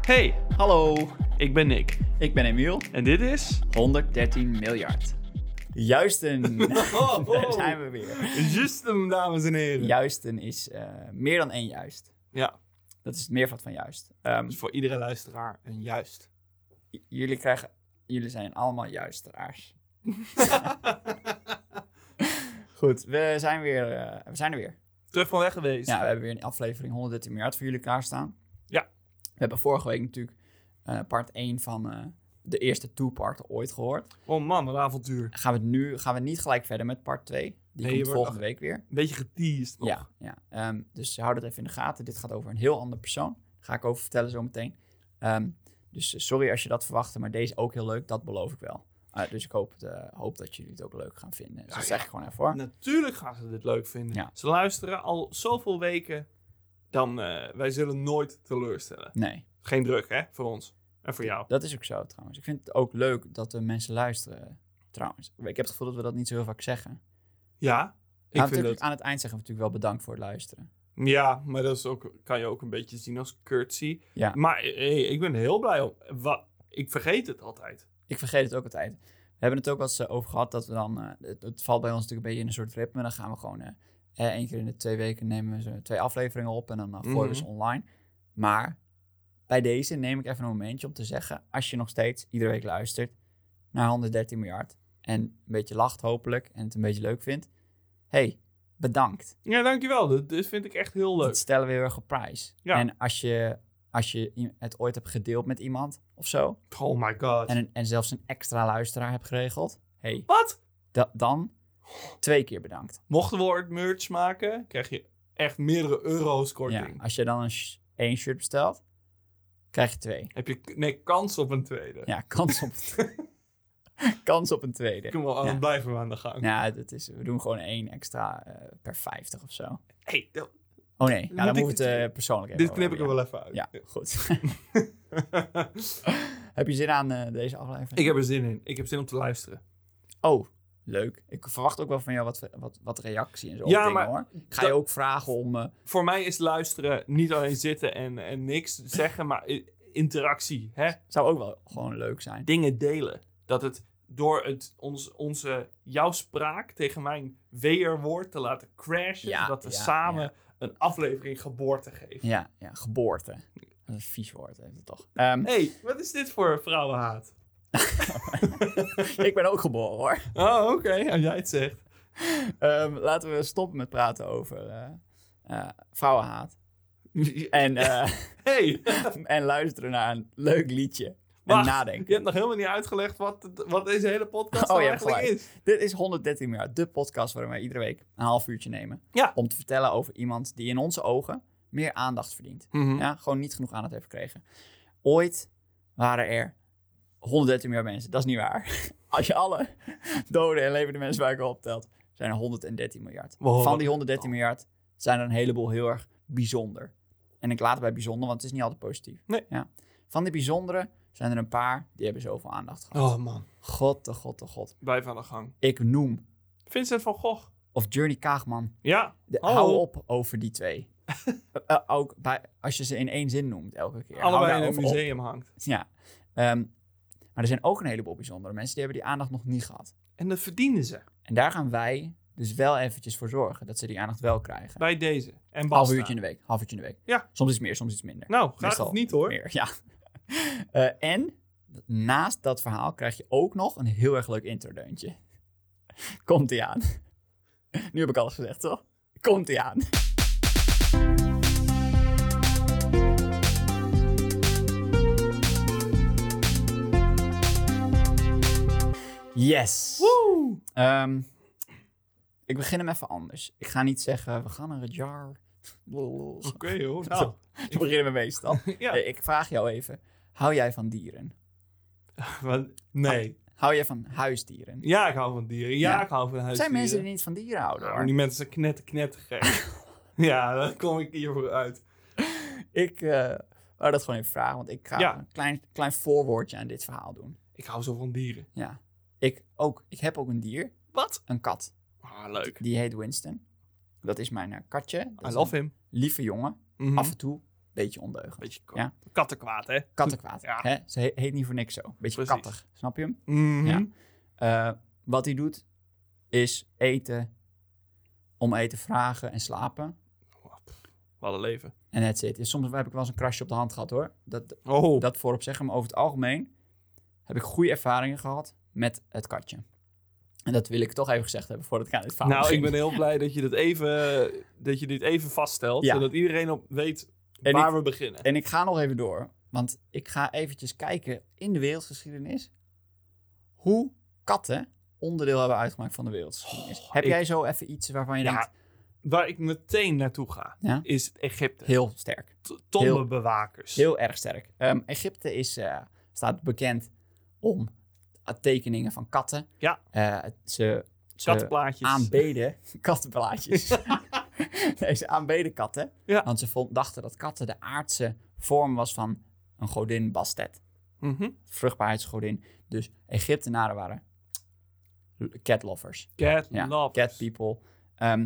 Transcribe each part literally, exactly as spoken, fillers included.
Hey, Hallo, ik ben Nick. ik ben Emiel. En dit is... honderddertien miljard. Juisten. Oh, oh. Daar zijn we weer. Justum, dames en heren. Juisten is uh, meer dan één juist. Ja, Dat is het meervoud van juist. Um, dus voor iedere luisteraar een juist. j- jullie, krijgen, jullie zijn allemaal juisteraars. Goed, we zijn, weer, uh, we zijn er weer. Terug van weg geweest. Ja, we hebben weer een aflevering honderddertien miljard voor jullie klaarstaan. Ja. We hebben vorige week natuurlijk uh, part één van uh, de eerste two-part ooit gehoord. Oh man, wat een avontuur. Gaan we, nu, gaan we niet gelijk verder met part twee. Die Nee, komt je wordt volgende week weer. Een beetje geteased nog. Ja, ja. Um, dus hou dat even in de gaten. Dit gaat over een heel ander persoon. Daar ga ik over vertellen zometeen. Um, dus uh, sorry als je dat verwachtte, maar deze ook heel leuk. Dat beloof ik wel. Uh, dus ik hoop, de, hoop dat jullie het ook leuk gaan vinden. Dus Ja, dat ja. zeg ik gewoon even hoor. Natuurlijk gaan ze dit leuk vinden. Ja. Ze luisteren al zoveel weken. Dan, uh, wij zullen nooit teleurstellen. Nee, Geen druk, hè, voor ons. En voor jou. dat is ook zo trouwens. Ik vind het ook leuk dat de mensen luisteren trouwens. Ik heb het gevoel dat we dat niet zo heel vaak zeggen. Ja, ik Maar vind natuurlijk, het... aan het eind zeggen we natuurlijk wel bedankt voor het luisteren. Ja, maar dat is ook, kan je ook een beetje zien als courtesy. Ja. Maar hey, ik ben er heel blij om. Wat, ik vergeet het altijd. Ik vergeet het ook altijd. We hebben het ook wel eens uh, over gehad dat we dan... Uh, het, het valt bij ons natuurlijk een beetje in een soort ritme. Dan gaan we gewoon... Uh, eh, één keer in de twee weken nemen we zo twee afleveringen op en dan uh, gooien we ze online. Maar bij deze neem ik even een momentje om te zeggen... als je nog steeds iedere week luistert naar honderddertien miljard... en een beetje lacht hopelijk en het een beetje leuk vindt... hey, bedankt. Ja, dankjewel. Dat, dat vind ik echt heel leuk. Dat stellen we heel erg op prijs. Ja. En als je, als je het ooit hebt gedeeld met iemand of zo... Oh my god. En, een, en zelfs een extra luisteraar hebt geregeld... hey, Wat? da- dan twee keer bedankt. Mochten we ooit merch maken, krijg je echt meerdere euro's Ja, korting. als je dan een sh- één shirt bestelt, krijg je twee. Heb je nee, kans op een tweede. Ja, kans op, kans op een tweede. Kom wel aan, Ja. blijven we aan de gang. Ja, dat is, we doen gewoon één extra uh, per vijftig of zo. Hey, dat- Oh nee, ja, dan Moet moet ik het het- uh, persoonlijk even dit knip ik er over wel even uit. hebben. Ja, goed. Heb je zin aan uh, deze aflevering? Ik heb er zin in. Ik heb zin om te luisteren. Oh, leuk. Ik verwacht ook wel van jou wat, wat, wat reactie en zo. Ja, op dingen, maar hoor. Ik ga je dat- ook vragen om... Uh, Voor mij is luisteren niet alleen zitten en, en niks zeggen, maar i- interactie. Hè? zou ook wel gewoon leuk zijn. Dingen delen. Dat het door het, ons, onze, jouw spraak tegen mijn weerwoord te laten crashen, Ja, dat we ja, samen ja. een aflevering geboorte geven. Ja, ja, geboorte. Dat is een vies woord, heeft het toch. Um, hey, wat is dit voor vrouwenhaat? ik ben ook geboren, hoor. Oh, oké, okay, als jij het zegt. Um, laten we stoppen met praten over uh, uh, vrouwenhaat. En, uh, Hey, en luisteren naar een leuk liedje. En wacht, nadenken. je hebt nog helemaal niet uitgelegd wat, het- wat deze hele podcast Oh, nou je hebt eigenlijk gelijk. is. Dit is honderddertien miljard, de podcast waarin wij iedere week een half uurtje nemen. Ja. Om te vertellen over iemand die in onze ogen meer aandacht verdient. Mhm. Ja, gewoon niet genoeg aandacht heeft gekregen. Ooit waren er honderddertien miljard mensen. Dat is niet waar. Als je alle dode en levende mensen bij elkaar optelt, zijn er honderddertien miljard. Wow. Van die honderddertien miljard zijn er een heleboel heel erg bijzonder. En ik laat het bij bijzonder, want het is niet altijd positief. Nee. Ja. Van die bijzondere zijn er een paar die hebben zoveel aandacht gehad. Oh man, God, de god, de god. blijf aan de gang. Ik noem. Vincent van Gogh. Of Journey Kaagman. Ja. De, Hallo. hou op over die twee. uh, ook bij, als je ze in één zin noemt elke keer. Hou Allebei in een daarover op. museum hangt. Ja. Um, maar er zijn ook een heleboel bijzondere mensen die hebben die aandacht nog niet gehad. En dat verdienen ze. En daar gaan wij dus wel eventjes voor zorgen dat ze die aandacht wel krijgen. Bij deze. En Half basta. uurtje in de week. Half uurtje in de week. Ja. Soms iets meer, soms iets minder. Nou, graag Meestal of niet hoor. Meer, ja. Uh, en naast dat verhaal krijg je ook nog een heel erg leuk introdeuntje. Komt-ie aan. Nu heb ik alles gezegd, toch? Komt-ie aan. Yes. Woe! Um, ik begin hem even anders. Ik ga niet zeggen, we gaan naar het jaar. Oké okay, hoor. Nou, Zo beginnen we meestal. ja. Hey, ik vraag jou even, hou jij van dieren? Wat? Nee. Hou jij van huisdieren? Ja, ik hou van dieren. Ja, Ja. ik hou van Er huisdieren. zijn mensen die niet van dieren houden, Nou, hoor. die mensen zijn knetter, knetter gek. Ja, daar kom ik hier voor uit. Ik uh, wou dat gewoon even vragen, want ik ga Ja. een klein, klein voorwoordje aan dit verhaal doen. Ik hou zo van dieren. Ja. Ik, ook, ik heb ook een dier, Wat? een kat. Ah, leuk. Die heet Winston. Dat is mijn uh, katje. Dat I is love een him. lieve jongen. Mhm. Af en toe beetje ondeugend. Beetje k- Ja? kattenkwaad, hè? Kattenkwaad. Ja. Hè? Ze he- heet niet voor niks zo. Beetje Precies. kattig. Snap je hem? Mhm. Ja. Uh, wat hij doet, is eten, om eten vragen en slapen. Wat een leven. En that's it. Soms heb ik wel eens een krasje op de hand gehad, hoor. Dat, Oh. dat voorop zeggen. Maar over het algemeen heb ik goede ervaringen gehad met het katje. En dat wil ik toch even gezegd hebben voordat ik aan dit verhaal Nou, begin. ik ben heel blij dat je, dit even, dat je dit even vaststelt. Ja. Zodat iedereen op weet En waar ik- we beginnen. En ik ga nog even door. Want ik ga eventjes kijken in de wereldgeschiedenis hoe katten onderdeel hebben uitgemaakt van de wereldgeschiedenis. Oh, heb ik- jij zo even iets waarvan je Ja, denkt, waar ik meteen naartoe ga, Ja? is Egypte. heel sterk. T- Tombebewakers. Heel erg sterk. Ehm, Egypte is, eh, staat bekend om tekeningen van katten. Ja. Eh, ze, ze Kattenplaatjes. aanbeden kattenplaatjes. nee, ze aanbeden katten. Ja. Want ze vond, dachten dat katten de aardse vorm was van een godin Bastet. Mhm. Vruchtbaarheidsgodin. Dus Egyptenaren waren cat lovers. Cat Ja, lovers. cat people. Ehm,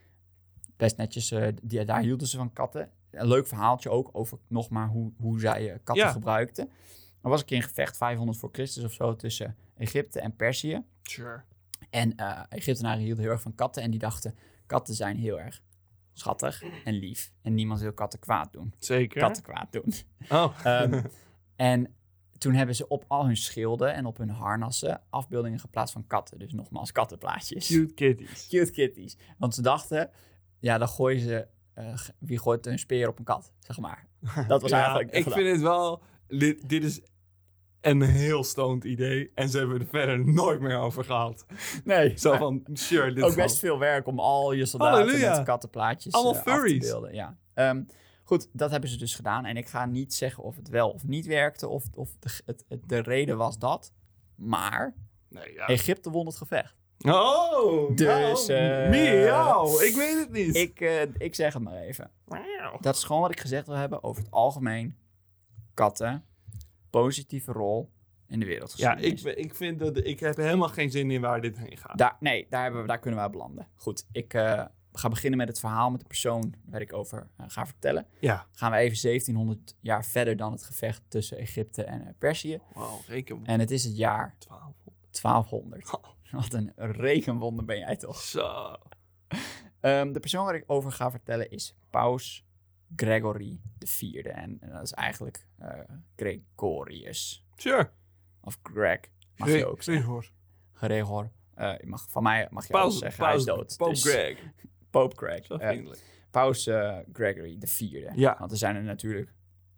best netjes, eh, die, daar hielden ze van katten. Een leuk verhaaltje ook over nog maar hoe, hoe zij eh, katten Ja. gebruikten. Er was een keer een gevecht, vijfhonderd voor Christus of zo, tussen Egypte en Perzië. Sure. En eh Egyptenaren hielden heel erg van katten en die dachten, katten zijn heel erg schattig en lief. En niemand wil katten kwaad doen. Zeker. Katten kwaad doen. Oh. Ehm, en toen hebben ze op al hun schilden en op hun harnassen afbeeldingen geplaatst van katten. Dus nogmaals, kattenplaatjes. Cute kitties. Cute kitties. Want ze dachten, ja, dan gooien ze... eh, g- wie gooit een speer op een kat, zeg maar. Dat was Ja, eigenlijk de ik gedachte. vind het wel... Dit, dit is een heel stoned idee. En ze hebben er verder nooit meer over gehad. Nee, Zo maar van, sure, dit ook is best veel werk om al je soldaten Halleluja. met kattenplaatjes Allemaal eh, af te furries. beelden. Ja. Ehm, goed, dat hebben ze dus gedaan. En ik ga niet zeggen of het wel of niet werkte, of, of de, het, het- de reden was dat. Maar Nee, ja. Egypte won het gevecht. Oh, Dus, nou, eh, miauw. Ik weet het niet. Ik, eh, ik zeg het maar even. Miauw. Dat is gewoon wat ik gezegd wil hebben over het algemeen. Katten, positieve rol in de Ja, wereldgeschiedenis. ik, ben- ik vind dat... Ik heb helemaal geen zin in waar dit heen gaat. Daar, nee, daar, hebben we, daar kunnen we belanden. Goed, ik eh, ga beginnen met het verhaal met de persoon waar ik over eh, ga vertellen. Ja. Gaan we even zeventienhonderd jaar verder dan het gevecht tussen Egypte en eh, Perzië. Wow, reken En het is het jaar twaalf. twaalfhonderd. Oh, Wat een rekenwonder ben jij toch. zo. Ehm, de persoon waar ik over ga vertellen is Paus Gregory de vierde. En, en dat is eigenlijk eh, Gregorius. Sure. Of Greg, mag je ook zeggen. Gregor. Gregor. Eh, je mag, van mij mag je Paus, alles zeggen, hij is Paus, dood. Pope Dus Greg. Pope Greg. Zo Eh, vriendelijk. Paus eh, Gregory de vierde. Ja. Want er zijn er natuurlijk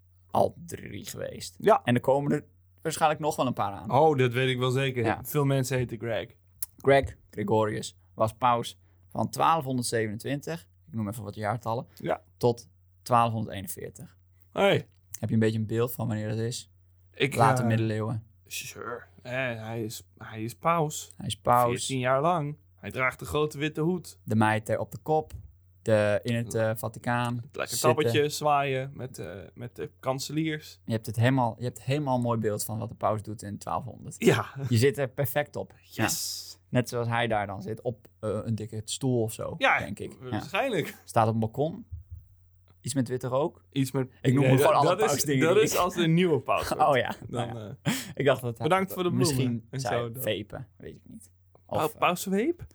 al drie geweest. Ja. En er komen er waarschijnlijk nog wel een paar aan. Oh, dat weet ik wel zeker. Ja. Veel mensen heten Greg. Greg Gregorius was paus van twaalfhonderdzevenentwintig, ik noem even wat jaartallen, Ja. tot twaalfhonderdeenenveertig. Hey. Heb je een beetje een beeld van wanneer dat is? Ik, Late eh, middeleeuwen. Sure. Eh, hij, is, hij is paus. Hij is paus. veertien jaar lang. Hij draagt de grote witte hoed. De mijter op de kop. De, in het eh, Vaticaan. Lekker zitten. tappetje zwaaien met, eh, met de kanseliers. Je hebt, het helemaal, je hebt helemaal een mooi beeld van wat de paus doet in twaalfhonderd. Ja. Je zit er perfect op. Ja. Yes. Net zoals hij daar dan zit, op eh, een dikke stoel of zo, Ja, denk ik. Ja. waarschijnlijk. Staat op een balkon. Iets met witte rook. Iets met... Ik noem Nee, hem gewoon dat- alle dat is, pausdingen Dat die is ik- als de nieuwe paus wordt. Oh ja. Dan, Nou ja. eh, Ik dacht dat hij Bedankt voor de bloemen misschien en zei zo dan. vapen, weet ik niet. pa- Of, eh, Pausweep?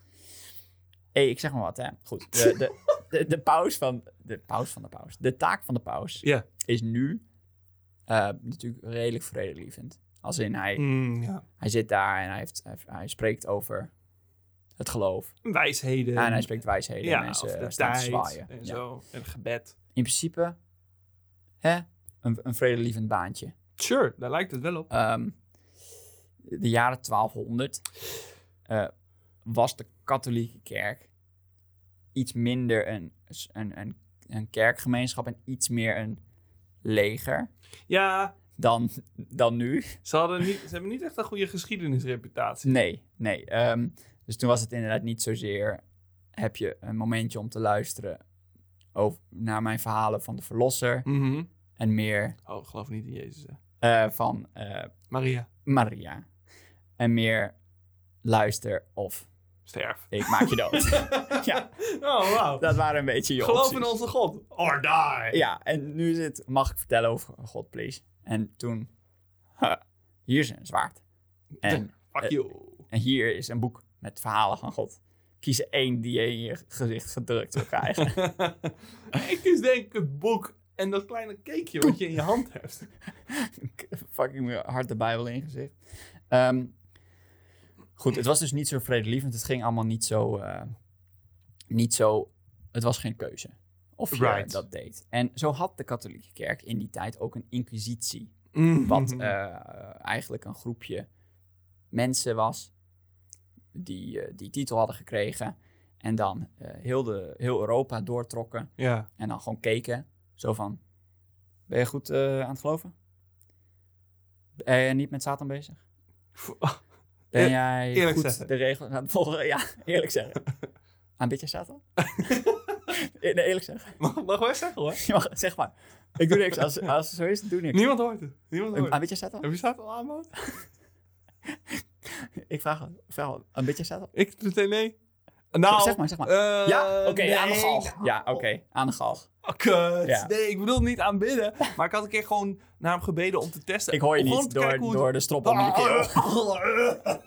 hey, ik zeg maar wat, hè. Goed, de, de, de, de paus van de paus van de paus. De taak van de paus Ja. is nu eh, natuurlijk redelijk vredelievend. Als in, hij, Mm, ja. hij zit daar en hij, heeft, hij, hij spreekt over het geloof. Wijsheden. En hij spreekt wijsheden ja, en mensen of de staan te tijd zwaaien. en Ja. zo. En gebed. In principe, hè, een, een vredelievend baantje. Sure, daar lijkt het wel op. Ehm, de jaren twaalfhonderd eh, was de katholieke kerk iets minder een, een, een, een kerkgemeenschap en iets meer een leger Ja, dan, dan nu. ze, hadden niet, ze hebben niet echt een goede geschiedenisreputatie. Nee, nee. Ehm, dus toen was het inderdaad niet zozeer, heb je een momentje om te luisteren over, naar mijn verhalen van de verlosser Mhm. en meer Oh, ik geloof niet in Jezus. Hè. eh, van eh, Maria. Maria. En meer luister of sterf. Ik maak je dood. Ja, Oh, wauw. dat waren een beetje je Geloof opties. in onze God. Or die. Ja, en nu is het, mag ik vertellen over God, please? En toen, huh, hier is een zwaard. En, Fuck uh, you. en hier is een boek met verhalen van God. Kies er één die je in je gezicht gedrukt wil krijgen. Ik kies denk ik het boek en dat kleine cakeje wat je in je hand hebt. Fucking hard de Bijbel in je gezicht. Um, goed, het was dus niet zo vredelievend. Het ging allemaal niet zo... Uh, niet zo... Het was geen keuze. Of je Right. dat deed. En zo had de katholieke kerk in die tijd ook een inquisitie. Mm. Wat uh, eigenlijk een groepje mensen was... die uh, die titel hadden gekregen... en dan uh, heel, de, heel Europa doortrokken... Ja. en dan gewoon keken... zo van... ben je goed uh, aan het geloven? Ben je niet met Satan bezig? Ben jij eerlijk goed zeggen. de regels aan het volgen? Ja, eerlijk zeggen. Aanbid je Satan? Nee, eerlijk zeggen. Mag, mag wij zeggen hoor. Je mag, zeg maar. Ik doe niks. Als, als het zo is, doe niks. Niemand hoort het. Niemand hoort het. Aanbid je Satan? Heb je staat al aanbod? Ik vraag, vraag aanbid je Satan? Ik meteen nee. Nou, Zeg maar, zeg maar. Uh, ja, oké, okay, nee, aan de galg. nou. Ja, oké, okay, aan de galg. Oh, kut. Ja. Nee, ik bedoel niet aanbidden. Maar ik had een keer gewoon naar hem gebeden om te testen. Ik hoor je om gewoon niet te door, kijken hoe door het... de strop onder je keel.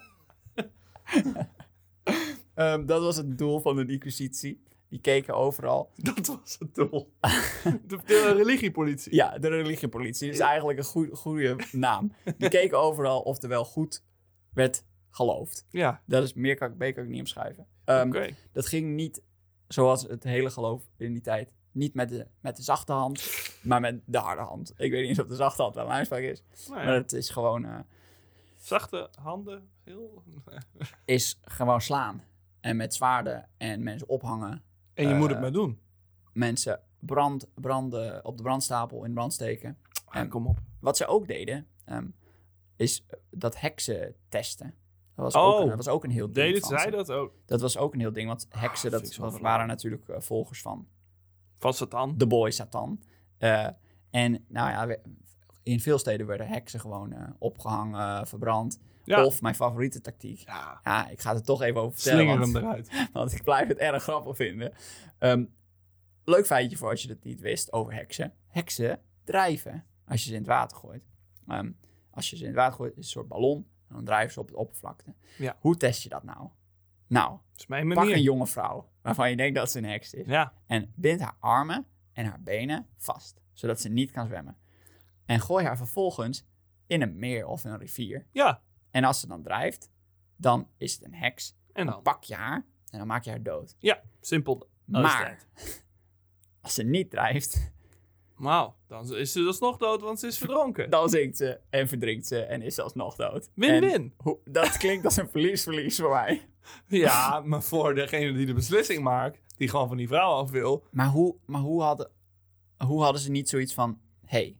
um, dat was het doel van de inquisitie. Die keken overal. Dat was het doel. De, de religiepolitie. Ja, de religiepolitie. Dat is eigenlijk een goede, goede naam. Die keken overal of er wel goed werd geloofd. Ja. Dat is meer kan ik, beter kan ik niet omschrijven. Um, Oké. Okay. Dat ging niet zoals het hele geloof in die tijd. Niet met de, met de zachte hand, maar met de harde hand. Ik weet niet eens of de zachte hand wel een uitspraak is. Nou ja. Maar het is gewoon... Uh, zachte handen. Heel... is gewoon slaan. En met zwaarden en mensen ophangen. En je uh, moet het maar doen. Mensen brand, branden op de brandstapel in brand steken. Ah, en kom op. Wat ze ook deden, um, is dat heksen testen. Dat was, oh, ook, een, dat was ook een heel ding. Deden zij dat ook? Dat was ook een heel ding, want heksen, ah, dat, dat waren natuurlijk uh, volgers van... Van Satan. De boy Satan. Uh, en nou ja, in veel steden werden heksen gewoon uh, opgehangen, verbrand. Ja. Of mijn favoriete tactiek. Ja. ja, ik ga het er toch even over vertellen. Slinger want, hem eruit. Want ik blijf het erg grappig vinden. Um, leuk feitje voor als je dat niet wist over heksen. Heksen drijven als je ze in het water gooit. Um, als je ze in het water gooit, is het een soort ballon. En dan drijven ze op de oppervlakte. Ja. Hoe test je dat nou? Nou, is mijn manier. Pak een jonge vrouw waarvan je denkt dat ze een heks is. Ja. En bind haar armen en haar benen vast. Zodat ze niet kan zwemmen. En gooi haar vervolgens in een meer of een rivier. Ja. En als ze dan drijft, dan is het een heks. En dan, dan pak je haar en dan maak je haar dood. Ja, simpel. Maar als ze niet drijft... Wauw, dan is ze alsnog dood, want ze is verdronken. Dan zinkt ze en verdrinkt ze en is ze alsnog dood. Win-win. Dat klinkt als een verlies-verlies voor mij. Ja, maar voor degene die de beslissing maakt, die gewoon van die vrouw af wil. Maar hoe, maar hoe, hadden, hoe hadden ze niet zoiets van... Hey,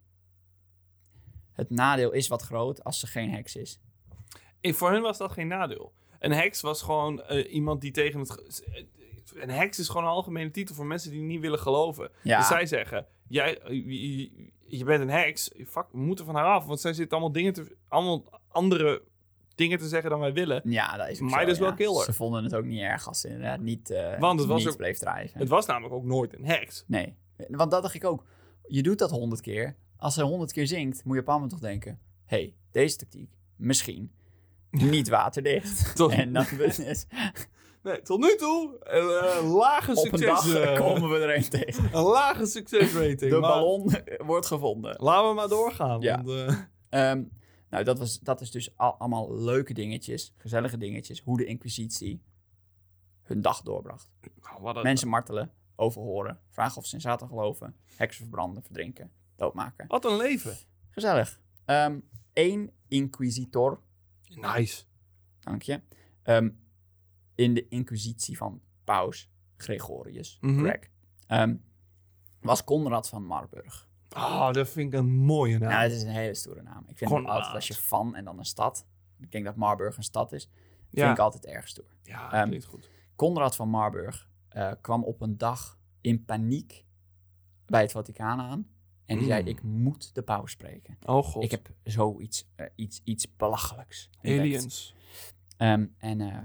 het nadeel is wat groot als ze geen heks is. En voor hen was dat geen nadeel. Een heks was gewoon uh, iemand die tegen het... Een heks is gewoon een algemene titel voor mensen die niet willen geloven. Ja. Dus zij zeggen, jij, je, je bent een heks, fuck, we moeten van haar af. Want zij zit allemaal dingen te, allemaal andere dingen te zeggen dan wij willen. Ja, dat is ook Might zo, as well ja. kill her. Ze vonden het ook niet erg als ze inderdaad niet, uh, want het was niet ook, bleef drijven. Het was namelijk ook nooit een heks. Nee, want dat dacht ik ook. Je doet dat honderd keer. Als ze honderd keer zingt, moet je op een moment toch denken... hey, deze tactiek, misschien, niet waterdicht. en dan is... Nee, tot nu toe een uh, lage succes... Op een dag uh, komen we er een tegen. Een lage succesrating. De maar, ballon wordt gevonden. Laten we maar doorgaan. Ja. Want, uh... um, nou, dat, was, dat is dus al, allemaal leuke dingetjes, gezellige dingetjes. Hoe de Inquisitie hun dag doorbracht. Oh, een... Mensen martelen, overhoren, vragen of ze in Satan geloven, heksen verbranden, verdrinken, doodmaken. Wat een leven. Gezellig. Um, Eén inquisitor. Nice. Dank je. Um, in de inquisitie van paus Gregorius, mm-hmm. Greg, um, was Conrad van Marburg. Oh, dat vind ik een mooie naam. Ja, dat is een hele stoere naam. Ik vind het altijd als je van en dan een stad. Ik denk dat Marburg een stad is. Ja. Vind ik altijd erg stoer. Ja, dat klinkt um, goed. Conrad van Marburg uh, kwam op een dag in paniek bij het Vaticaan aan. En die mm. zei, ik moet de paus spreken. Oh god. Ik heb zoiets uh, iets, iets belachelijks. Aliens. Um, en uh,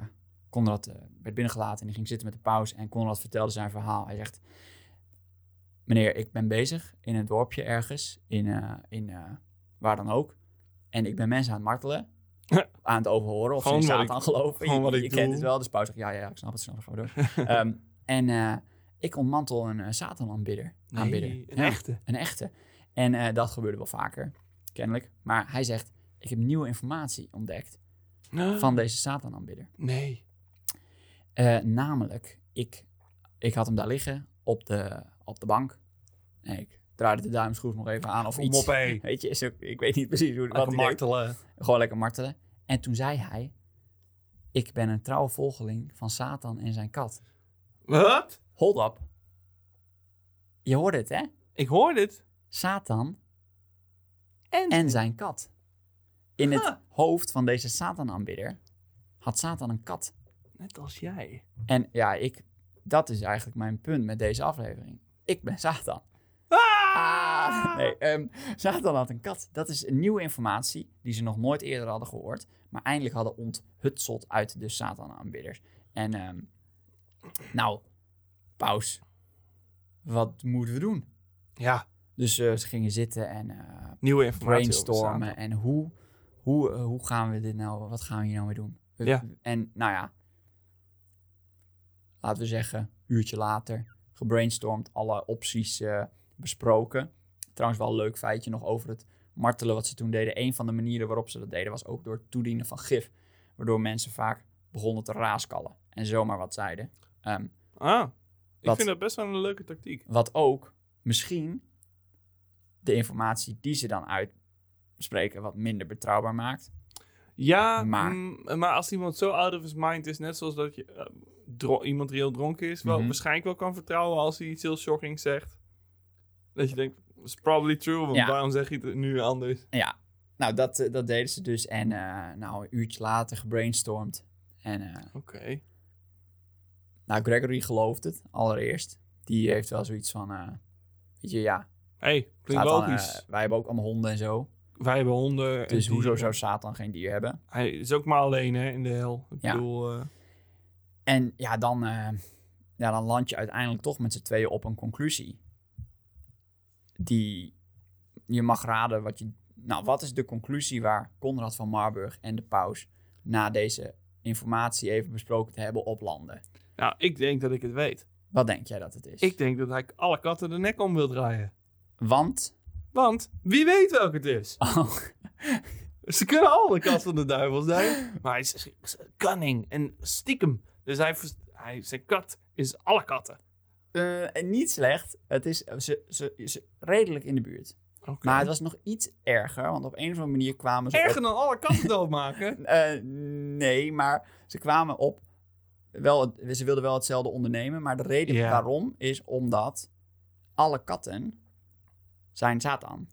Konrad uh, werd binnengelaten en die ging zitten met de paus. En Konrad vertelde zijn verhaal. Hij zegt, meneer, ik ben bezig in een dorpje ergens, in, uh, in uh, waar dan ook. En ik ben mensen aan het martelen, aan het overhoren of gewoon ze in Satan geloven. Je, je, je kent het wel, dus paus zegt, ja, ja, ik snap het, snap het, gewoon door. um, en uh, ik ontmantel een uh, Satan-aanbidder. Nee, aanbidder. een ja, echte. Een echte. En uh, dat gebeurde wel vaker, kennelijk. Maar hij zegt, ik heb nieuwe informatie ontdekt uh. van deze Satan-aanbidder. Nee. Uh, namelijk, ik, ik had hem daar liggen op de, op de bank. En ik draaide de duimschroef nog even aan of Kom iets. op, hé. Weet je, is ook, ik weet niet precies hoe wat hij martelen. Deed. Gewoon lekker martelen. En toen zei hij, ik ben een trouwe volgeling van Satan en zijn kat. Wat? Hold up. Je hoorde het, hè? Ik hoorde het. Satan en, en zijn kat. In huh. het hoofd van deze Satan-aanbidder had Satan een kat. Net als jij. En ja, ik, dat is eigenlijk mijn punt met deze aflevering. Ik ben Satan. Ah! Ah, nee, um, Satan had een kat. Dat is een nieuwe informatie die ze nog nooit eerder hadden gehoord. Maar eindelijk hadden onthutseld uit de Satan-aanbidders. En um, nou, paus, wat moeten we doen? Ja. Dus uh, ze gingen zitten en uh, nieuwe informatie brainstormen. En hoe, hoe, uh, hoe gaan we dit nou, wat gaan we hier nou mee doen? We, ja. En nou ja, laten we zeggen, een uurtje later, gebrainstormd, alle opties uh, besproken. Trouwens wel een leuk feitje nog over het martelen wat ze toen deden. Een van de manieren waarop ze dat deden was ook door het toedienen van gif. Waardoor mensen vaak begonnen te raaskallen en zomaar wat zeiden. Um, ah, ik wat, vind dat best wel een leuke tactiek. Wat ook misschien de informatie die ze dan uitspreken wat minder betrouwbaar maakt. Ja, maar, m- maar als iemand zo out of his mind is, net zoals dat je uh, dro- iemand die heel dronken is, wel mm-hmm. waarschijnlijk wel kan vertrouwen als hij iets heel shocking zegt. Dat je denkt, it's probably true, want ja. waarom zeg je het nu anders? Ja, nou dat, uh, dat deden ze dus en uh, nou een uurtje later gebrainstormd. En uh, Oké. Okay. Nou, Gregory gelooft het allereerst. Die heeft wel zoiets van, uh, weet je, ja. Hey, klinkt logisch. Dan, uh, wij hebben ook allemaal honden en zo. Wij hebben honden. Dus hoezo zou Satan geen dier hebben? Hij is ook maar alleen, hè, in de hel. Ik ja. bedoel... Uh... En ja dan, uh, ja, dan land je uiteindelijk toch met z'n tweeën op een conclusie. Die je mag raden wat je... Nou, wat is de conclusie waar Konrad van Marburg en de paus na deze informatie even besproken te hebben oplanden? Nou, ik denk dat ik het weet. Wat denk jij dat het is? Ik denk dat hij alle katten de nek om wil draaien. Want? Want wie weet welke het is. Oh. Ze kunnen al de kat van de duivel zijn. Maar hij is cunning en stiekem. Dus hij, hij, zijn kat is alle katten. Uh, niet slecht. Het is ze, ze, ze, redelijk in de buurt. Okay. Maar het was nog iets erger. Want op een of andere manier kwamen ze Erger op... dan alle katten doodmaken? uh, nee, maar ze kwamen op... Wel, ze wilden wel hetzelfde ondernemen. Maar de reden yeah. waarom is omdat alle katten zijn Satan.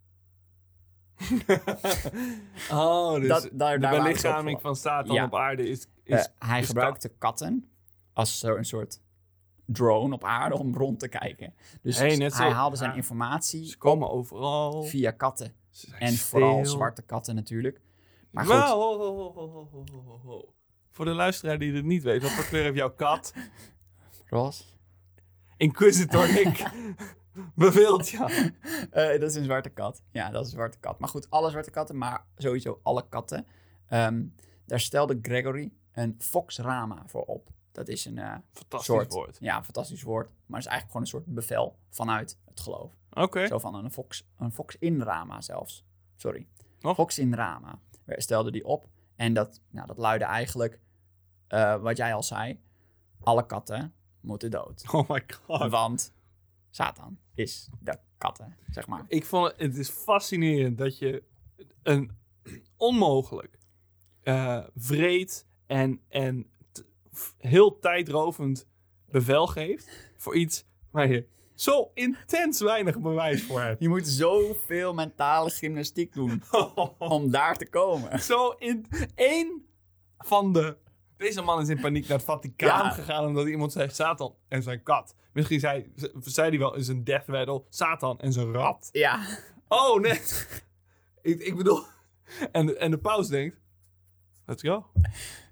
oh, dus dat, daar, de belichaming van Satan ja. op aarde is... is uh, hij is gebruikte kat. katten als een soort drone op aarde om rond te kijken. Dus hey, net hij zo, haalde zijn ja. informatie... Ze komen overal. Via katten. En stil. vooral zwarte katten natuurlijk. Maar goed. Wow, ho, ho, ho, ho, ho, ho. Voor de luisteraar die het niet weet, wat voor kleur heeft jouw kat? Roze. Inquisitor Nick beveelt ja. Uh, dat is een zwarte kat. Ja, dat is een zwarte kat. Maar goed, alle zwarte katten, maar sowieso alle katten. Um, daar stelde Gregory een Vox Rama voor op. Dat is een uh, fantastisch soort, woord. Ja, een fantastisch woord. Maar het is eigenlijk gewoon een soort bevel vanuit het geloof. Oké. Okay. Zo van een Vox, een Vox in Rama zelfs. Sorry. Oh. Vox in Rama stelde die op. En dat, nou, dat luidde eigenlijk, uh, wat jij al zei, alle katten moeten dood. Oh my god. Want Satan is de katten, zeg maar. Ik vond het, het is fascinerend dat je een onmogelijk, uh, wreed en, en t- heel tijdrovend bevel geeft voor iets waar je zo intens weinig bewijs voor hebt. Je moet zoveel mentale gymnastiek doen om daar te komen. Zo in één van de... Deze man is in paniek naar het Vaticaan ja. gegaan omdat iemand zei Satan en zijn kat. Misschien zei, zei hij wel in zijn death rattle Satan en zijn rat. Ja. Oh, net. ik, ik bedoel... En, en de paus denkt... Let's go.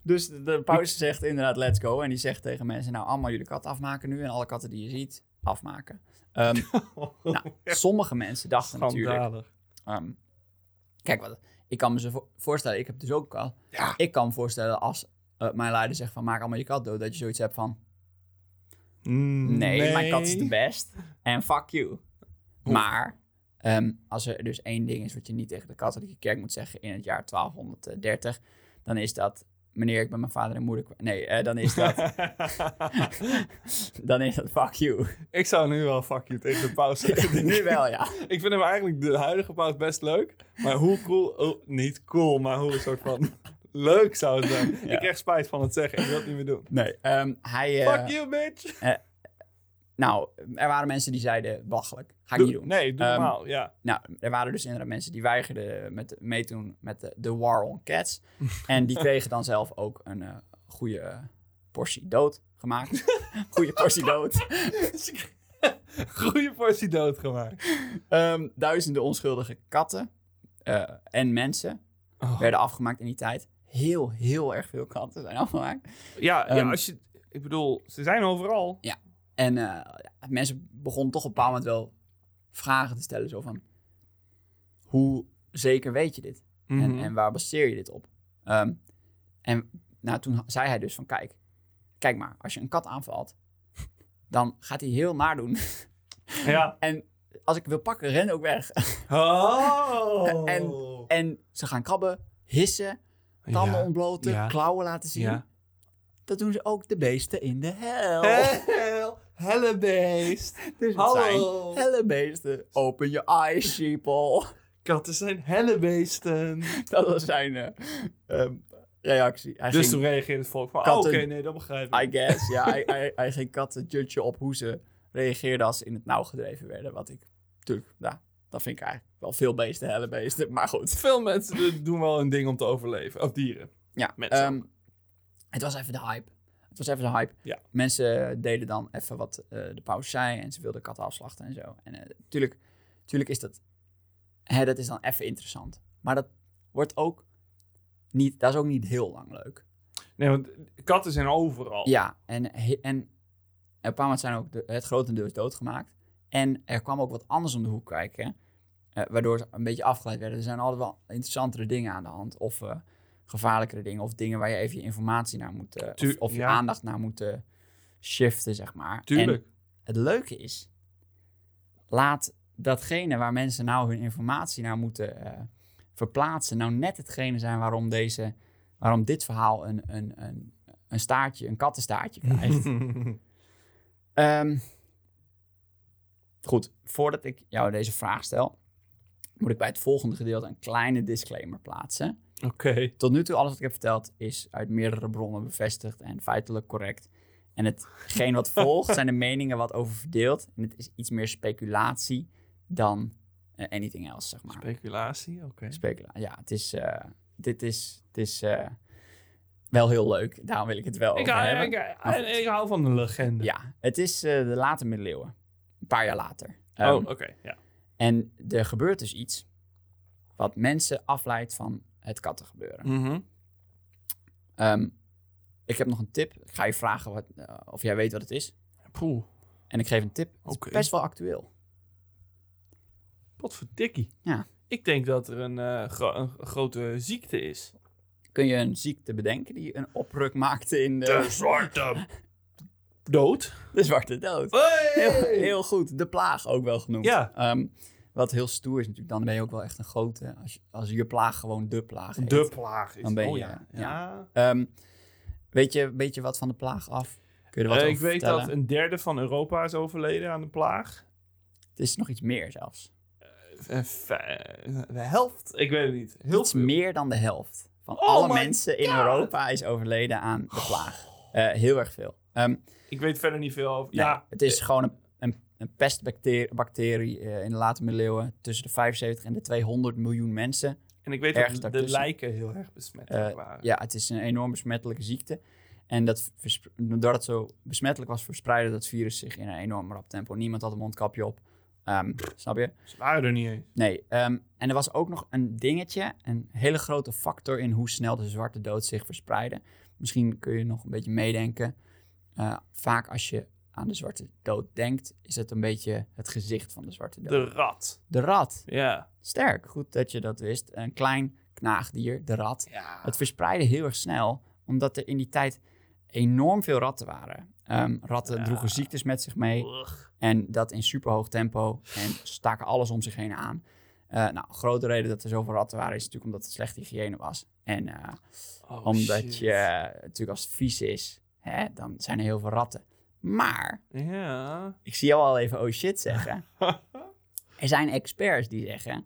Dus de, de paus zegt inderdaad let's go. En die zegt tegen mensen, nou allemaal jullie kat afmaken nu. En alle katten die je ziet, afmaken. Um, nou, sommige mensen dachten natuurlijk... Um, kijk, wat, ik kan me zo vo- voorstellen, ik heb dus ook al. Ja. Ik kan me voorstellen als uh, mijn leider zegt van maak allemaal je kat dood. Dat je zoiets hebt van... Mm, nee, nee, mijn kat is de best. En fuck you. Oef. Maar um, als er dus één ding is wat je niet tegen de katholieke kerk moet zeggen in het jaar twaalfhonderddertig, dan is dat, meneer, ik ben mijn vader en moeder... Nee, uh, dan is dat... dan is dat fuck you. Ik zou nu wel fuck you tegen de paus zeggen. Nu wel, ja. Ik vind hem eigenlijk, de huidige paus, best leuk. Maar hoe cool... Oh, niet cool, maar hoe een soort van... leuk zou het zijn. Ja. Ik krijg spijt van het zeggen. Ik wil het niet meer doen. Nee, um, hij... Uh, fuck you, bitch! Uh, nou, er waren mensen die zeiden, belachelijk. Ga ik doe, niet doen. Nee, doe um, normaal, ja. Nou, er waren dus inderdaad mensen die weigerden met, meedoen met de, de War on Cats. En die kregen dan zelf ook een uh, goede portie dood gemaakt. Goede portie dood. Goede portie dood gemaakt. Um, duizenden onschuldige katten uh, en mensen oh. werden afgemaakt in die tijd. Heel, heel erg veel katten zijn afgemaakt. Ja, um, ja als je... Ik bedoel, ze zijn overal. Ja. En uh, mensen begonnen toch op een bepaald moment wel vragen te stellen. Zo van, hoe zeker weet je dit? Mm-hmm. En, en waar baseer je dit op? Um, en nou, toen zei hij dus van, kijk, kijk maar, als je een kat aanvalt, dan gaat hij heel naar doen. Ja. En als ik wil pakken, ren ook weg. Oh. en, en ze gaan krabben, hissen, tanden ja. ontbloten, ja. klauwen laten zien. Ja. Dat doen ze ook de beesten in de hel. Hel. Hellebeest. Dus het zijn hellebeesten. Open your eyes, sheeple. Katten zijn hellebeesten. Dat was zijn uh, um, reactie. Hij dus ging, toen reageerde het volk van, katten, oh, oké, okay, nee, dat begrijp ik. I guess, ja. hij, hij, hij ging katten judgen op hoe ze reageerden als ze in het nauw gedreven werden. Wat ik, natuurlijk, nou, dat vind ik eigenlijk wel veel beesten, hellebeesten, maar goed. Veel mensen doen wel een ding om te overleven. Of dieren. Ja, um, het was even de hype. Het was even de hype. Ja. Mensen deden dan even wat uh, de paus zei en ze wilden katten afslachten en zo. En uh, tuurlijk, tuurlijk is dat, hè, dat is dan even interessant. Maar dat wordt ook niet, dat is ook niet heel lang leuk. Nee, want katten zijn overal. Ja, en, en op een bepaald moment zijn ook de, het grotendeel is doodgemaakt. En er kwam ook wat anders om de hoek kijken, uh, waardoor ze een beetje afgeleid werden. Er zijn altijd wel interessantere dingen aan de hand. Of uh, gevaarlijkere dingen. Of dingen waar je even je informatie naar moet... Uh, Tuur- of of je ja. aandacht naar moet uh, shiften, zeg maar. Tuurlijk. En het leuke is, laat datgene waar mensen nou hun informatie naar moeten uh, verplaatsen, nou net hetgene zijn waarom deze, waarom dit verhaal een, een, een, een staartje, een kattenstaartje krijgt. um, goed, voordat ik jou deze vraag stel, moet ik bij het volgende gedeelte een kleine disclaimer plaatsen. Oké. Okay. Tot nu toe, alles wat ik heb verteld, is uit meerdere bronnen bevestigd en feitelijk correct. En hetgeen wat volgt zijn de meningen wat over verdeeld. En het is iets meer speculatie dan uh, anything else, zeg maar. Speculatie? Oké. Okay. Specula- ja, het is, uh, dit is, het is uh, wel heel leuk. Daarom wil ik het wel ik over hou, hebben. Ik, ik, ik hou van de legende. Ja, het is uh, de late middeleeuwen. Een paar jaar later. Um, oh, oké, okay, ja. En er gebeurt dus iets wat mensen afleidt van het kattengebeuren. Mm-hmm. Um, ik heb nog een tip. Ik ga je vragen wat, uh, of jij weet wat het is. Poeh. En ik geef een tip. Het okay. is best wel actueel. Wat voor dikkie. Ja. Ik denk dat er een, uh, gro- een grote ziekte is. Kun je een ziekte bedenken die een opruk maakte in de... De zwarte dood. De zwarte dood. Hey! Heel, heel goed. De plaag ook wel genoemd. Ja. Um, wat heel stoer is natuurlijk. Dan ben je ook wel echt een grote... Als je, als je plaag gewoon de plaag heet. De plaag is. Dan ben je... Oh, ja. ja. ja. Um, weet, je, weet je wat van de plaag af? Kun je er wat uh, over Ik weet vertellen? dat een derde van Europa is overleden aan de plaag. Het is nog iets meer zelfs. Uh, de helft? Ik weet het niet. Heel iets veel. meer dan de helft. Van oh alle mensen in God. Europa is overleden aan de plaag. Uh, heel erg veel. Um, ik weet verder niet veel over. Nee, ja. Het is gewoon een, een, een pestbacterie uh, in de late middeleeuwen. Tussen de vijfenzeventig en de tweehonderd miljoen mensen. En ik weet dat de, de lijken heel erg besmettelijk uh, waren. Ja, het is een enorm besmettelijke ziekte. En dat, doordat het zo besmettelijk was, verspreidde dat virus zich in een enorm rap tempo. Niemand had een mondkapje op. Um, snap je? Ze waren er niet eens. Nee. Um, en er was ook nog een dingetje, een hele grote factor in hoe snel de zwarte dood zich verspreidde. Misschien kun je nog een beetje meedenken. Uh, vaak als je aan de zwarte dood denkt, is het een beetje het gezicht van de zwarte dood. De rat. De rat. Ja. Sterk, goed dat je dat wist. Een klein knaagdier, de rat. Ja. Het verspreidde heel erg snel, omdat er in die tijd enorm veel ratten waren. Um, ratten ja. droegen ziektes met zich mee. Ugh. En dat in superhoog tempo. En staken alles om zich heen aan. Uh, nou, een grote reden dat er zoveel ratten waren, is natuurlijk omdat het slechte hygiëne was. En uh, oh, omdat shit. je uh, natuurlijk als het vies is, hè, dan zijn er heel veel ratten. Maar, ja. ik zie jou al even oh shit zeggen. Er zijn experts die zeggen,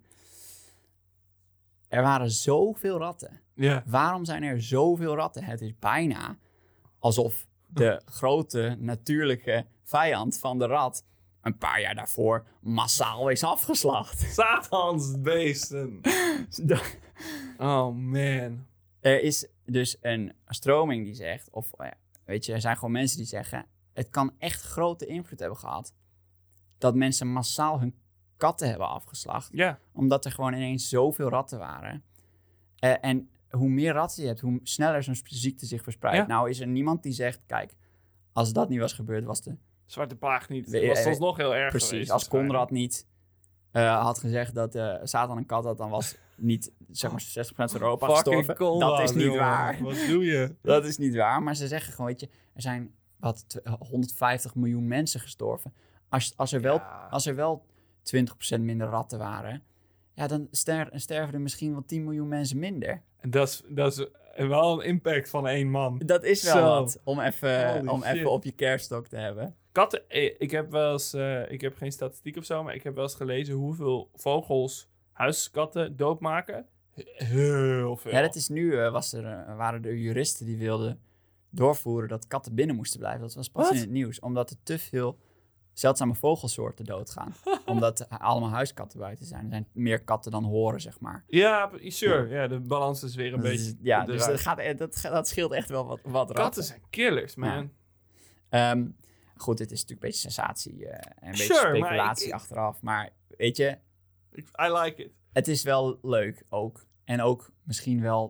er waren zoveel ratten. Ja. Waarom zijn er zoveel ratten? Het is bijna alsof de grote natuurlijke vijand van de rat een paar jaar daarvoor massaal is afgeslacht. Satansbeesten. Oh man. Er is dus een stroming die zegt, of weet je, er zijn gewoon mensen die zeggen, het kan echt grote invloed hebben gehad dat mensen massaal hun katten hebben afgeslacht. Ja. Omdat er gewoon ineens zoveel ratten waren. Uh, en hoe meer ratten je hebt, hoe sneller zo'n ziekte zich verspreidt. Ja. Nou is er niemand die zegt, kijk, als dat niet was gebeurd, was de Zwarte Plaag niet. Dat was soms nog heel erg Precies, geweest, als Conrad niet uh, had gezegd dat uh, Satan een kat had, dan was niet, zeg maar, zestig procent van Europa gestorven. Conrad, dat is niet jongen. waar. Wat doe je? Dat is niet waar, maar ze zeggen gewoon, weet je, er zijn wat honderdvijftig miljoen mensen gestorven. Als, als, er, wel, Ja. als er wel twintig procent minder ratten waren, ja, dan ster, sterven er misschien wel tien miljoen mensen minder. En dat is, dat is wel een impact van één man. Dat is wel Zo. wat, om even, om shit. even op je kerststok te hebben. Katten, ik heb wel eens, uh, ik heb geen statistiek of zo, maar ik heb wel eens gelezen hoeveel vogels huiskatten doodmaken. Heel veel. Ja, dat is nu, uh, was er, uh, waren er juristen die wilden doorvoeren dat katten binnen moesten blijven. Dat was pas Wat? in het nieuws, omdat er te veel zeldzame vogelsoorten doodgaan. Omdat er allemaal huiskatten buiten zijn. Er zijn meer katten dan horen, zeg maar. Ja, sure. Ja, de balans is weer een Dus, beetje. ja, dus eruit. dat, gaat, dat, dat scheelt echt wel wat, wat ratten. Katten zijn killers, man. Ja. Um, goed, het is natuurlijk een beetje sensatie uh, en een Sure, beetje speculatie maar ik- ik- achteraf. Maar weet je, Ik- I like it. het is wel leuk ook. En ook misschien wel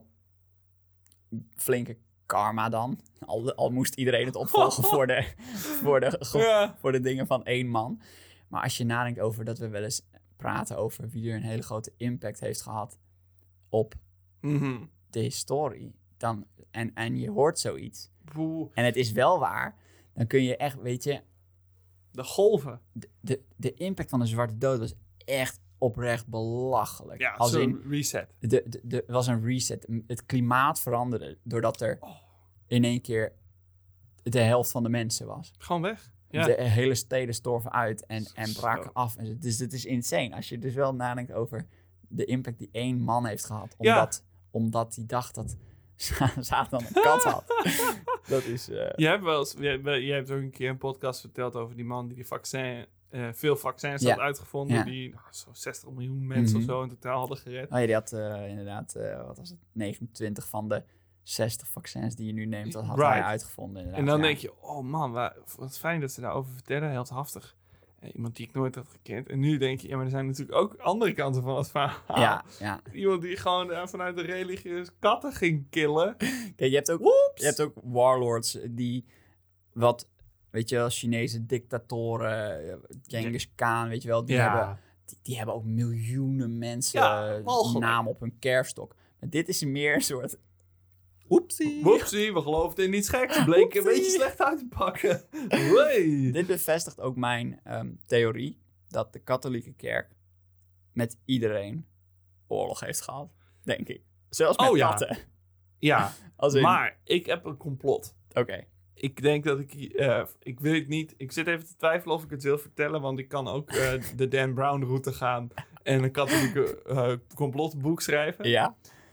flinke karma dan. Al, al moest iedereen het opvolgen voor, de, voor, de, ge- Ja. voor de dingen van één man. Maar als je nadenkt over dat we wel eens praten over wie er een hele grote impact heeft gehad op Mhm. de historie. Dan, en, en je hoort zoiets. Boe. En het is wel waar. Dan kun je echt, weet je, De golven. de, de, de impact van de Zwarte Dood was echt oprecht belachelijk. Ja, Als zo'n in, reset. de, de, de, was een reset. Het klimaat veranderde doordat er Oh. in één keer de helft van de mensen was. Gewoon weg. Ja. De hele steden storven uit en, en Zo. braken af. En het- Dus het is insane. Als je dus wel nadenkt over de impact die één man heeft gehad. Ja. Omdat, omdat hij dacht dat Satan een kat had. Dat is... uh, Je hebt wel eens, jij, jij hebt ook een keer een podcast verteld over die man die die vaccin, uh, veel vaccins Ja. had uitgevonden. Ja. Die nou, zo zestig miljoen mensen Mhm. of zo in totaal hadden gered. Oh ja, die had uh, inderdaad, uh, wat was het, negenentwintig van de zestig vaccins die je nu neemt, dat had Right. hij uitgevonden. Inderdaad. En dan ja. denk je, oh man, waar, wat fijn dat ze daarover vertellen, heldhaftig. Eh, Iemand die ik nooit had gekend. En nu denk je, ja, maar er zijn natuurlijk ook andere kanten van het verhaal. Ja, ja. Iemand die gewoon uh, vanuit de religieuze katten ging killen. Kijk, je hebt ook, Woeps! je hebt ook warlords die wat, weet je wel, Chinese dictatoren, uh, Genghis Khan, weet je wel, die, hebben, die, die hebben ook miljoenen mensen Ja, uh, walgelijk. naam op hun kerststok. Maar dit is meer een soort, oepsie. Woepsie, we geloofden in niets geks. Bleek een Woepsie. beetje slecht uit te pakken. Hey. Dit bevestigt ook mijn um, theorie dat de katholieke kerk met iedereen oorlog heeft gehad, denk ik. Zelfs met Oh ja. katten. Ja, Als in- maar ik heb een complot. Oké. Ik denk dat ik... eh ik weet het niet. Ik zit even te twijfelen of ik het wil vertellen. Want ik kan ook eh, de Dan Brown route gaan. En een katholieke eh, complotboek schrijven. Ja.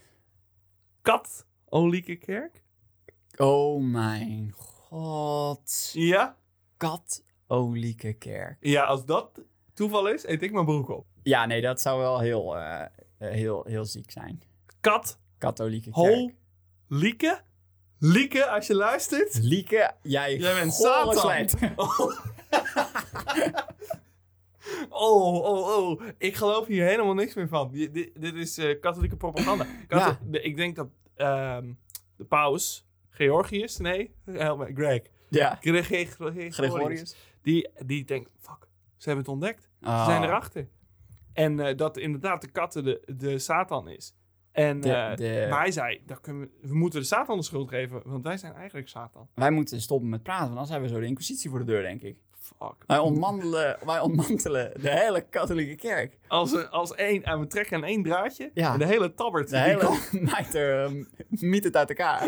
Katholieke kerk. Oh mijn god. Ja? Katholieke kerk. Ja, als dat toeval is, eet ik mijn broek op. Ja, nee, dat zou wel heel, uh, uh, heel, heel ziek zijn. Kat. Katholieke kerk. Lieke. Lieke, als je luistert. Lieke, jij, Jij bent gore Satan. slet. Oh, oh, oh. Ik geloof hier helemaal niks meer van. Dit, dit is uh, katholieke propaganda. Katho- Ja. de, ik denk dat um, de paus Georgius? Nee, help me, Greg. Ja. Greg, Greg, Gregorius. Gregorius. Die, die denkt, fuck, ze hebben het ontdekt. Oh. Ze zijn erachter. En uh, dat inderdaad de katten de, de Satan is. En De- uh, de- maar hij zei, dat kunnen we, we moeten de Satan de schuld geven, want wij zijn eigenlijk Satan. Wij moeten stoppen met praten, want anders hebben we zo de inquisitie voor de deur, denk ik. Fuck. Wij ontmantelen, wij ontmantelen de hele katholieke kerk. Als, een- als één, en we trekken aan één draadje, Ja. en de hele tabbert. De die hele komt- mijter um, miet het uit elkaar.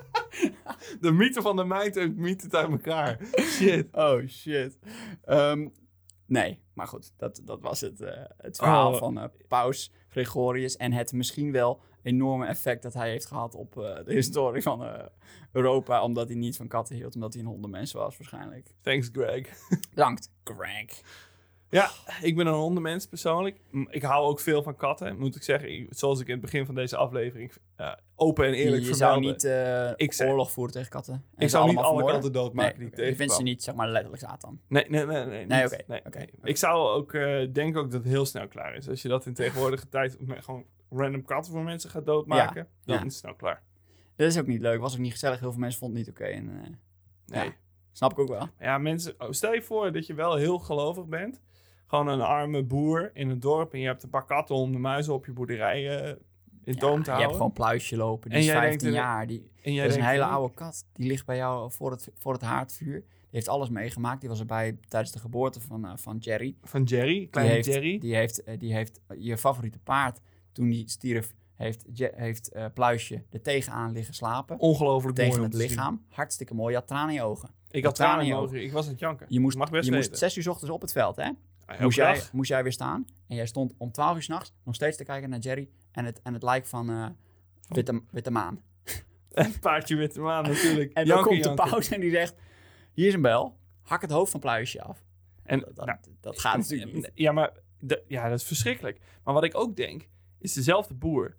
de mythe van de mijter mythe het uit elkaar. Shit. Oh, shit. Um, nee, maar goed, dat, dat was het, uh, het verhaal Oh. van uh, Paus Gregorius. En het misschien wel enorme effect dat hij heeft gehad op uh, de historie van uh, Europa. Omdat hij niet van katten hield, omdat hij een hondenmens was waarschijnlijk. Thanks, Greg. Bedankt, Greg. Ja, ik ben een hondenmens persoonlijk. M- Ik hou ook veel van katten, moet ik zeggen. Ik- zoals ik in het begin van deze aflevering uh, open en eerlijk je zou vermeldde. niet uh, Ik zei- oorlog voeren tegen katten. En Ik ze zou niet allemaal alle vermoorden? katten doodmaken Nee, die ik je vindt tegenkwam. ze niet, zeg maar, letterlijk Satan. Nee, nee, nee. Nee, Nee, niet. oké, nee, oké, nee. oké. Ik zou ook uh, denk ook dat het heel snel klaar is. Als je dat in tegenwoordige tijd met gewoon random katten voor mensen gaat doodmaken, Ja, dan ja. is het snel klaar. Dat is ook niet leuk, was ook niet gezellig. Heel veel mensen vonden het niet oké. en, uh, Nee. Ja, snap ik ook wel. Ja, mensen, oh, stel je voor dat je wel heel gelovig bent. Gewoon een arme boer in het dorp en je hebt een paar katten om de muizen op je boerderij uh, in Ja, toom te je houden. hebt gewoon Pluisje lopen, die En is jij vijftien denkt, uh, jaar. Die, En jij dat is een denkt, hele hm, oude kat. Die ligt bij jou voor het, voor het haardvuur. Die heeft alles meegemaakt. Die was erbij tijdens de geboorte van, uh, van Jerry. Van Jerry, Die kleine heeft, Jerry. Die heeft, uh, die heeft uh, je favoriete paard, toen die stierf, heeft, Je- heeft uh, Pluisje er tegenaan liggen slapen. Ongelooflijk mooi Tegen om het te zien. lichaam. Hartstikke mooi. Je had tranen in je ogen. Ik had tranen tranen in in je mijn ogen. Ik was aan het janken. Je moest, Mag best je moest weten. zes uur 's ochtends op het veld, hè? Ja, elke Moest jij, dag. moest jij weer staan. En jij stond om twaalf uur 's nachts nog steeds te kijken naar Jerry en het, en het lijk van uh, Witte, Witte Maan. Een paardje met de maan natuurlijk. En dan Janken, komt de janken. pauze en die zegt, hier is een bel. Hak het hoofd van Pluisje af. En, Dat, dat, nou, dat gaat natuurlijk niet. Ja, maar de- ja, dat is verschrikkelijk. Maar wat ik ook denk, is dezelfde boer.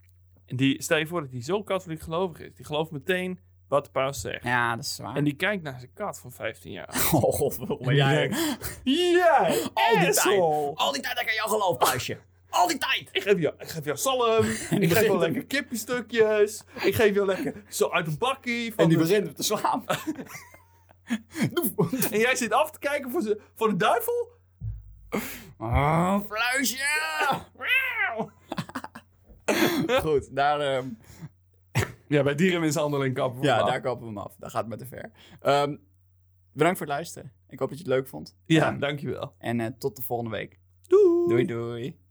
En die, stel je voor dat hij zo katholiek gelovig is. Die gelooft meteen wat de paus zegt. Ja, dat is waar. En die kijkt naar zijn kat van vijftien jaar. Oh, godverdomme, En die jij. denkt, jij, Al die tijd. asshole. Al die tijd dat ik aan jou geloof, Pluisje. Al die tijd. Ik geef jou, ik geef jou zalm. Ik geef begint jou hem. lekker kippiestukjes. Ik geef jou lekker zo uit een bakkie. Van En die de- begint hem te slaan. en jij zit af te kijken voor, ze, voor de duivel? Oh, Pluisje. Goed, daar, ehm, Ja, bij dierenmishandeling kappen we ja, hem af. daar kappen we hem af. Dat gaat met te ver. Ehm, bedankt voor het luisteren. Ik hoop dat je het leuk vond. Ja, Ehm, dankjewel. en uh, tot de volgende week. Doei. Doei, doei.